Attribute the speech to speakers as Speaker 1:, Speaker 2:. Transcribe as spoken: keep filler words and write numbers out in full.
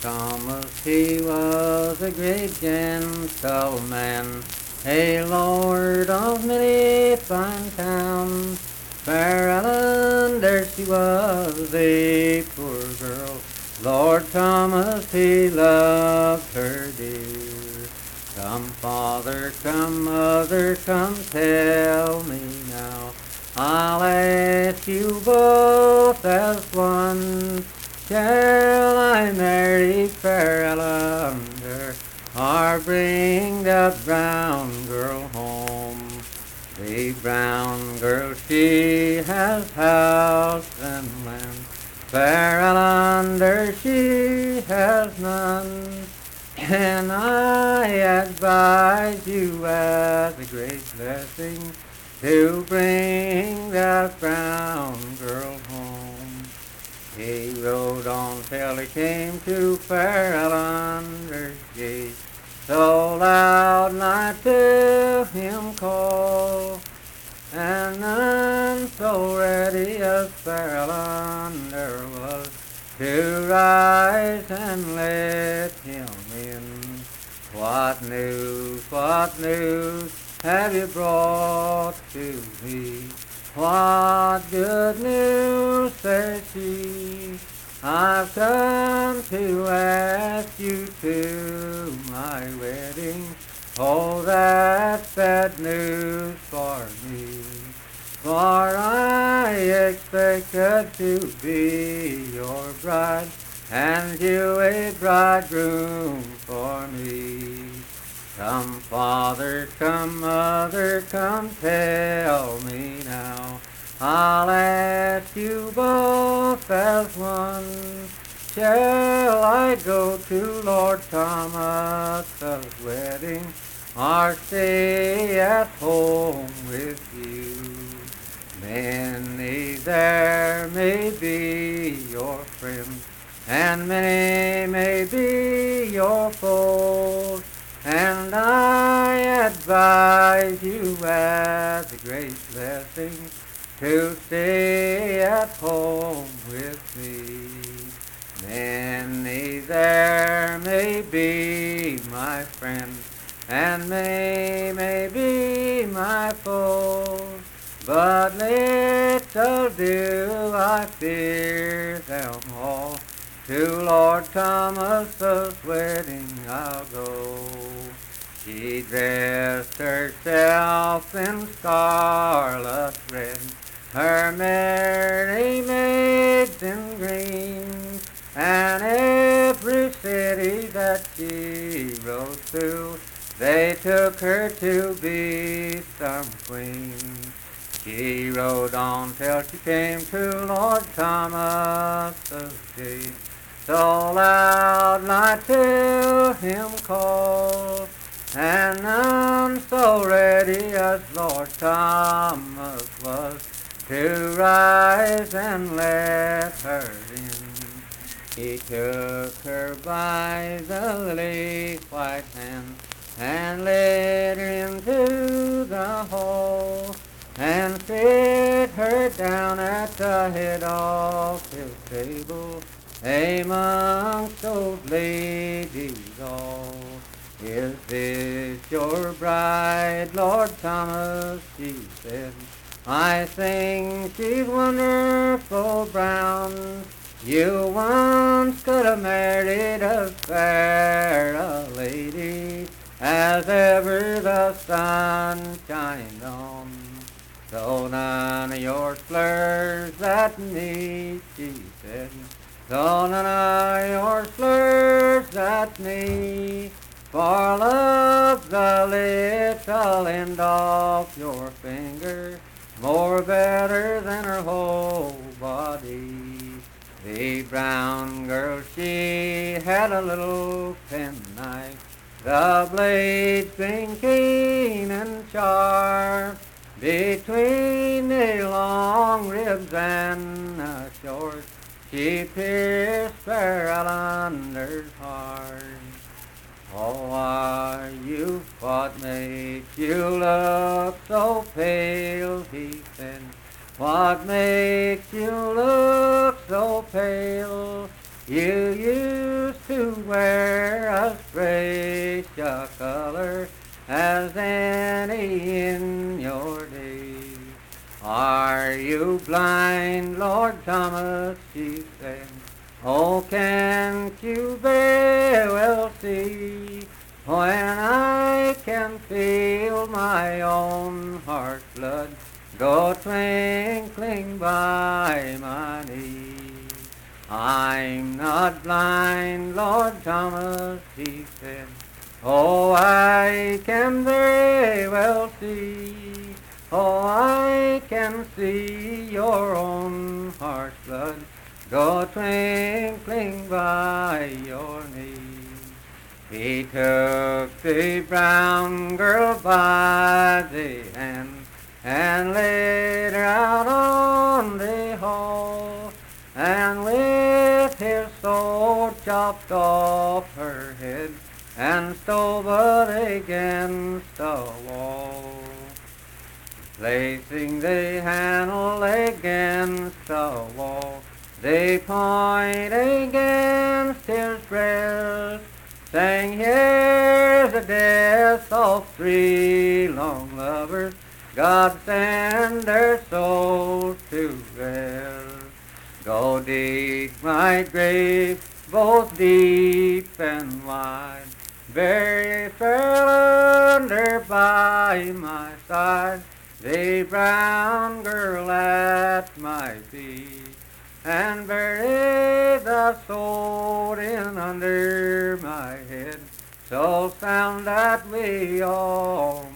Speaker 1: Thomas, he was a great gentleman, a lord of many fine towns. Fair Ellen, there she was, a poor girl. Lord Thomas, he loved her dear. Come, father, come, mother, come, tell me now. I'll ask you both as one. Shall I marry fair Ellender, or bring the brown girl home? The brown girl, she has house and land, fair Ellender, she has none. And I advise you as a great blessing to bring that brown girl home. He rode on till he came to fair Ellender's gate, so loud night to him call, and none so ready as fair Ellender was to rise and let him in. What news, what news have you brought to me? What good news, says she. I've come to ask you to my wedding. Oh, that's bad news for me. For I expected to be your bride, and you a bridegroom for me. Come, father, come, mother, come, tell me now. I'll ask you both as one. Shall I go to Lord Thomas's wedding, or stay at home with you? Many there may be your friends, and many may be your foes, and I advise you as a great blessing to stay at home with me. Many there may be my friends, and many may be my foes, but little do I fear them all. To Lord Thomas's wedding I'll go. She dressed herself in scarlet red, her merry maids in green, and every city that she rode through, they took her to be some queen. She rode on till she came to Lord Thomas's gate, so loud night to him call, and none so ready as Lord Thomas was to rise and let her in. He took her by the lily white hand, and led her into the hall, and sit her down at the head of his table, amongst those ladies all. Is this your bride, Lord Thomas? She said. I think she's wonderful brown. You once could have married as fair a lady as ever the sun shined on. So none of your slurs at me, she said. So none of your slurs at me. For love the little end of your finger, more better than her whole body. The brown girl, she had a little penknife, the blade being keen and sharp, between the long ribs and the short, she pierced fair Ellender's heart. Oh, are you, what makes you look so pale, he said. What makes you look so pale? You used to can't you very well see when I can feel my own heart's blood go twinkling by my knee? I'm not blind, Lord Thomas, he said. Oh, I can very well see. Oh, I can see your own heart's blood go twinkling by your knee. He took the brown girl by the hand and laid her out on the hall, and with his sword chopped off her head and stove it against the wall. Placing the handle against the wall, they point against his breast, saying, here's the death of three long lovers, God send their souls to rest. Go dig my grave both deep and wide, bury fell under by my side, the brown girl at my feet, and bury the sword in under my head, so sound that we all